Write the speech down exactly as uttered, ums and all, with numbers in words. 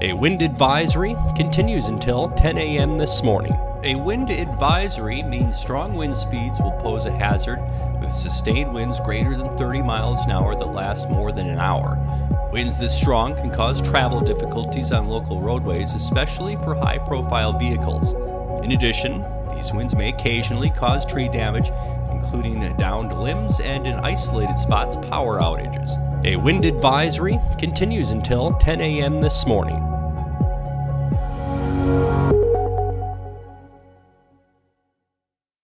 A wind advisory continues until ten a.m. this morning. A wind advisory means strong wind speeds will pose a hazard with sustained winds greater than thirty miles an hour that last more than an hour. Winds this strong can cause travel difficulties on local roadways, especially for high-profile vehicles. In addition, these winds may occasionally cause tree damage, including downed limbs and, in isolated spots, power outages. A wind advisory continues until ten a.m. this morning.